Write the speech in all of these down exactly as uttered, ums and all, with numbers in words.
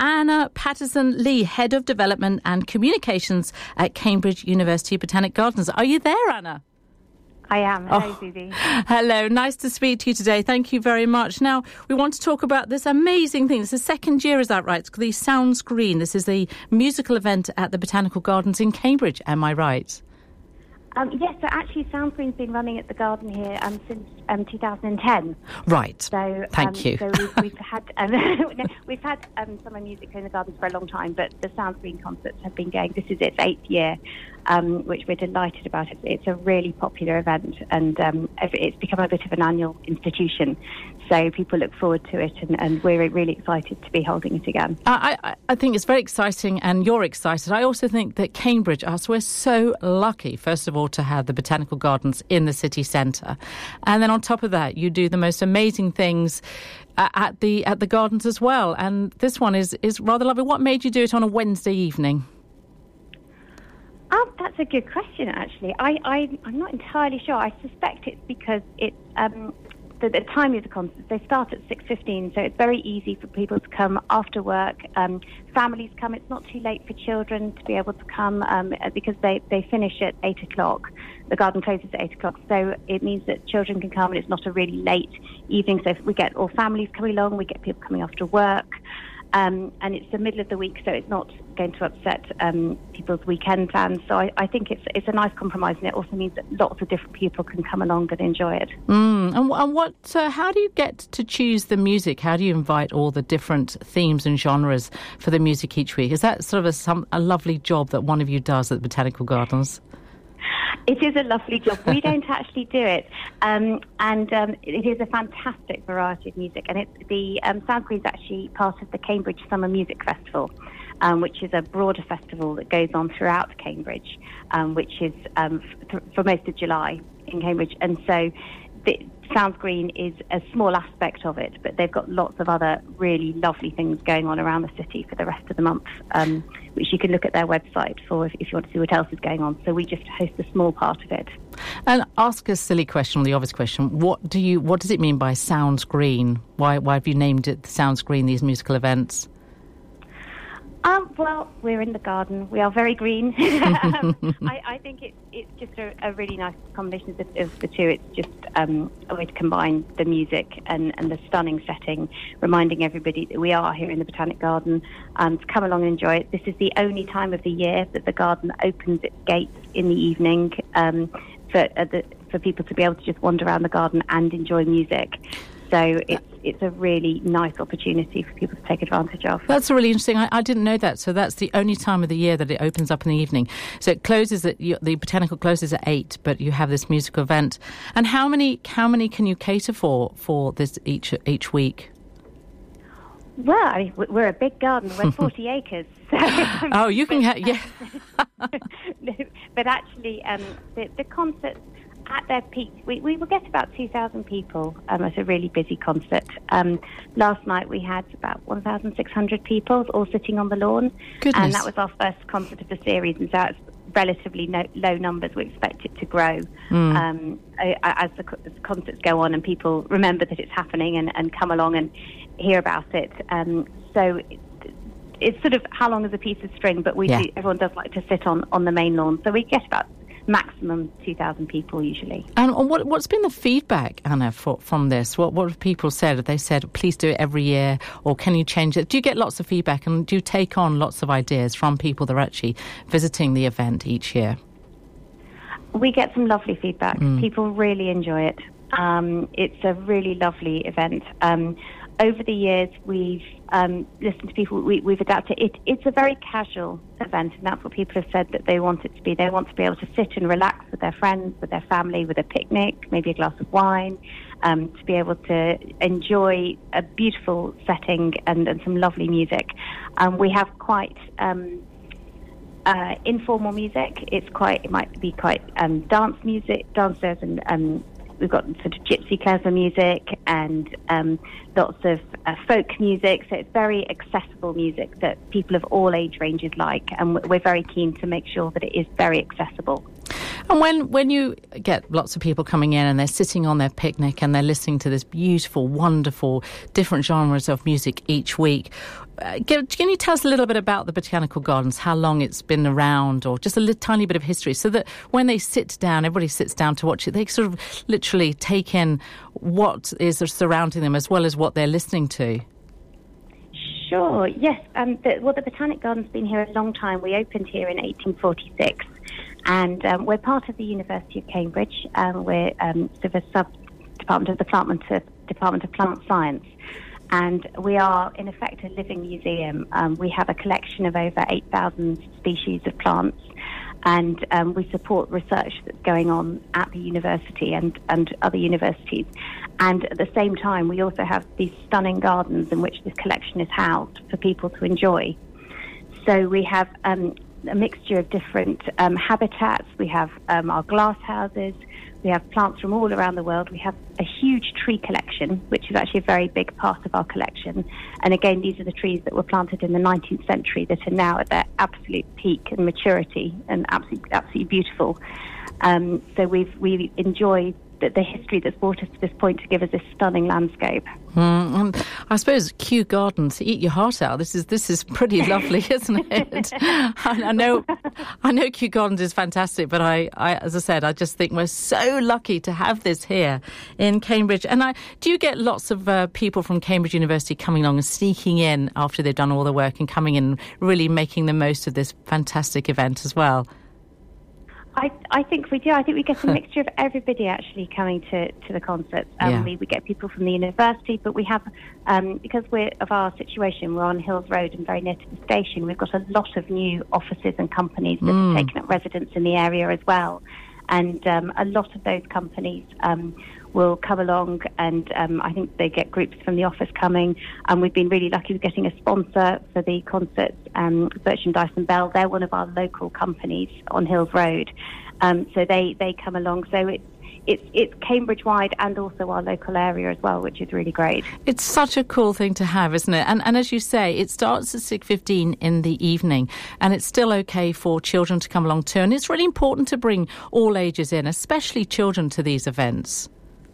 Anna Patterson-Lee, Head of Development and Communications at Cambridge University Botanic Gardens. Are you there, Anna? I am. Hello, oh, Susie. Hello. Nice to speak to you today. Thank you very much. Now, we want to talk about this amazing thing. It's the second year, is that right? It's the Sounds Green. This is the musical event at the Botanical Gardens in Cambridge. Am I right? Um, yes, so actually Sounds Green's been running at the garden here um, since um, two thousand ten. Right. So, Thank um, you. So we've, we've had um, we've had um, summer music here in the gardens for a long time, but the Sounds Green concerts have been going. This is its eighth year, um, which we're delighted about. It's, it's a really popular event, and um, it's become a bit of an annual institution. So people look forward to it, and, and we're really excited to be holding it again. I, I, I think it's very exciting, and you're excited. I also think that Cambridge, us, we're so lucky, first of all, to have the Botanical Gardens in the city centre. And then on top of that, you do the most amazing things uh, at the at the gardens as well. And this one is, is rather lovely. What made you do it on a Wednesday evening? Oh, that's a good question, actually. I, I, I'm not entirely sure. I suspect it's because it's... Um, The, the time of the concerts, they start at six fifteen, so it's very easy for people to come after work. Um, families come. It's not too late for children to be able to come um, because they, they finish at eight o'clock. The garden closes at eight o'clock, so it means that children can come, and it's not a really late evening. So we get all families coming along, we get people coming after work. Um, and it's the middle of the week, so it's not going to upset um, people's weekend plans. So I, I think it's it's a nice compromise, and it also means that lots of different people can come along and enjoy it. Mm. And, and what? Uh, how do you get to choose the music? How do you invite all the different themes and genres for the music each week? Is that sort of a, some, a lovely job that one of you does at the Botanical Gardens? It is a lovely job. We don't actually do it, um, and um, it is a fantastic variety of music. And it's the um, Sounds Green is actually part of the Cambridge Summer Music Festival, um, which is a broader festival that goes on throughout Cambridge, um, which is um, f- for most of July in Cambridge. And so the Sounds Green is a small aspect of it, but they've got lots of other really lovely things going on around the city for the rest of the month, um, which you can look at their website for if, if you want to see what else is going on. So we just host a small part of it. And ask a silly question, or the obvious question: What do you? What does it mean by Sounds Green? Why? Why have you named it Sounds Green? These musical events. Um, well, we're in the garden. We are very green. um, I, I think it's it's just a, a really nice combination of the, of the two. It's just um, a way to combine the music and, and the stunning setting, reminding everybody that we are here in the Botanic Garden, um, to come along and enjoy it. This is the only time of the year that the garden opens its gates in the evening um, for uh, the, for people to be able to just wander around the garden and enjoy music. So it's it's a really nice opportunity for people to take advantage of. That's really interesting. I, I didn't know that. So that's the only time of the year that it opens up in the evening. So it closes at the Botanical closes at eight, but you have this musical event. And how many how many can you cater for for this each each week? Well, I mean, we're a big garden. We're forty acres. So, oh, you can have yeah. But actually, um, the the concerts. At their peak, we, we will get about two thousand people um, at a really busy concert. Um, last night we had about one thousand six hundred people all sitting on the lawn. Goodness. And that was our first concert of the series, and so it's relatively no, low numbers. We expect it to grow mm. um, as, the, as the concerts go on and people remember that it's happening and, and come along and hear about it. Um, so it, it's sort of how long is a piece of string, but we yeah. do, everyone does like to sit on, on the main lawn. So we get about maximum two thousand people usually. And what, what's been the feedback, Anna, for, from this? What what have people said? Have they said, please do it every year, or can you change it? Do you get lots of feedback, and do you take on lots of ideas from people that are actually visiting the event each year? We get some lovely feedback. Mm. People really enjoy it. Um, it's a really lovely event. Um, over the years, we've um, listened to people, we, we've adapted it. It's a very casual event, and that's what people have said that they want it to be. They want to be able to sit and relax with their friends, with their family, with a picnic, maybe a glass of wine, um, to be able to enjoy a beautiful setting and, and some lovely music. Um, we have quite um, uh, informal music. It's quite, it might be quite um, dance music, dancers and um, we've got sort of gypsy klezmer music and um, lots of uh, folk music. So it's very accessible music that people of all age ranges like. And we're very keen to make sure that it is very accessible. And when, when you get lots of people coming in and they're sitting on their picnic and they're listening to this beautiful, wonderful, different genres of music each week, uh, can, can you tell us a little bit about the Botanical Gardens, how long it's been around, or just a little, tiny bit of history, so that when they sit down, everybody sits down to watch it, they sort of literally take in what is surrounding them as well as what they're listening to? Sure, yes. Um, the, well, the Botanic Garden's been here a long time. We opened here in eighteen forty-six, and um, we're part of the University of Cambridge. Um, we're um, sort of a sub-department of the Department of, Department of Plant Science, and we are, in effect, a living museum. Um, we have a collection of over eight thousand species of plants, and um, we support research that's going on at the university and, and other universities. And at the same time, we also have these stunning gardens in which this collection is housed for people to enjoy. So we have um, a mixture of different um, habitats. We have um, our glass houses. We have plants from all around the world. We have a huge tree collection, which is actually a very big part of our collection. And again, these are the trees that were planted in the nineteenth century that are now at their absolute peak and maturity and absolutely, absolutely beautiful. Um, so we've, we enjoy the, the history that's brought us to this point to give us this stunning landscape. Mm, and I suppose Kew Gardens, eat your heart out. This is this is pretty lovely, isn't it? I, I know, I know Kew Gardens is fantastic, but I, I, as I said, I just think we're so lucky to have this here in Cambridge. And I, do you get lots of uh, people from Cambridge University coming along and sneaking in after they've done all the work and coming in, really making the most of this fantastic event as well? I, I think we do. I think we get a mixture of everybody actually coming to, to the concerts. Um, yeah. we, we get people from the university, but we have, um, because we're of our situation, we're on Hills Road and very near to the station, we've got a lot of new offices and companies that mm. have taken up residence in the area as well. And um, a lot of those companies um, will come along, and um, I think they get groups from the office coming. And we've been really lucky with getting a sponsor for the concerts, um, Bertram Dyson Bell. They're one of our local companies on Hills Road, um, so they, they come along. So it's it's it's Cambridge-wide and also our local area as well, which is really great. It's such a cool thing to have, isn't it? And and as you say, it starts at six fifteen in the evening, and it's still okay for children to come along too. And it's really important to bring all ages in, especially children, to these events.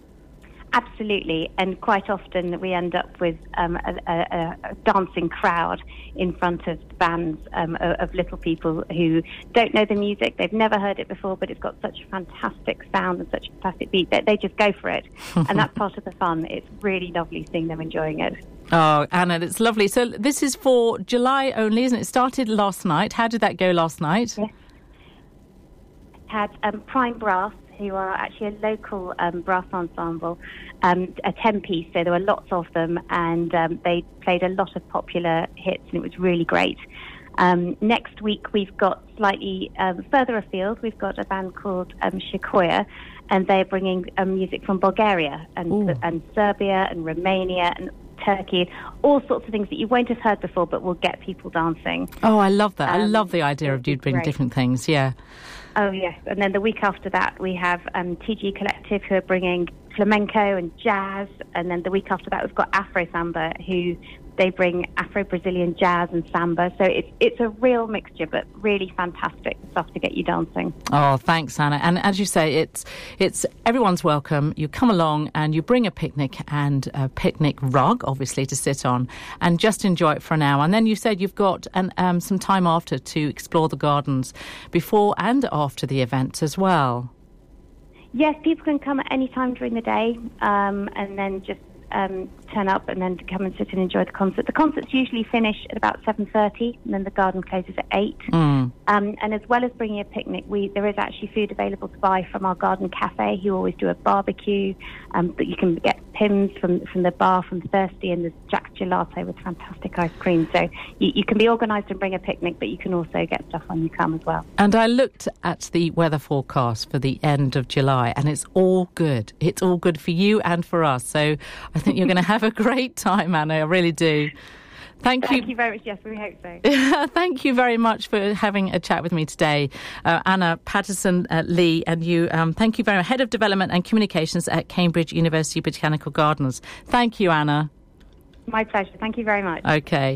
Absolutely, and quite often we end up with um, a, a, a dancing crowd in front of bands um, of, of little people who don't know the music, they've never heard it before, but it's got such a fantastic sound and such a fantastic beat that they just go for it. And that's part of the fun. It's really lovely seeing them enjoying it. Oh, Anna, it's lovely. So this is for July only, isn't it? It started last night. How did that go last night? Yes. Had um, Prime Brass, who are actually a local um, brass ensemble, um, a ten-piece, so there were lots of them, and um, they played a lot of popular hits, and it was really great. Um, next week, we've got slightly um, further afield, we've got a band called um, Shikoya, and they're bringing um, music from Bulgaria and, and Serbia and Romania and Turkey, all sorts of things that you won't have heard before, but will get people dancing. Oh, I love that. Um, I love the idea of you bringing great. different things, yeah. Oh, yes. And then the week after that, we have um, T G Collective, who are bringing flamenco and jazz. And then the week after that, we've got Afro Samba, who they bring Afro-Brazilian jazz and samba. So it's it's a real mixture, but really fantastic stuff to get you dancing. Oh, thanks, Anna. And as you say, it's it's everyone's welcome. You come along and you bring a picnic and a picnic rug, obviously, to sit on, and just enjoy it for an hour. And then you said you've got an, um, some time after to explore the gardens before and after the event as well. Yes, people can come at any time during the day, um, and then just Um, turn up and then to come and sit and enjoy the concert. The concerts usually finish at about seven thirty, and then the garden closes at eight. Mm. Um, and as well as bringing a picnic, we there is actually food available to buy from our garden cafe, who always do a barbecue. Um, that you can get Pimm's from from the bar from Thirsty, and there's Jack's Gelato with fantastic ice cream. So you, you can be organised and bring a picnic, but you can also get stuff when you come as well. And I looked at the weather forecast for the end of July, and it's all good. It's all good for you and for us. So I think you're going to have a great time, Anna. I really do. Thank you. Thank you very much. Yes, we hope so. Thank you very much for having a chat with me today, uh, Anna Patterson-Lee, and you. Um, thank you very much, Head of Development and Communications at Cambridge University Botanical Gardens. Thank you, Anna. My pleasure. Thank you very much. Okay.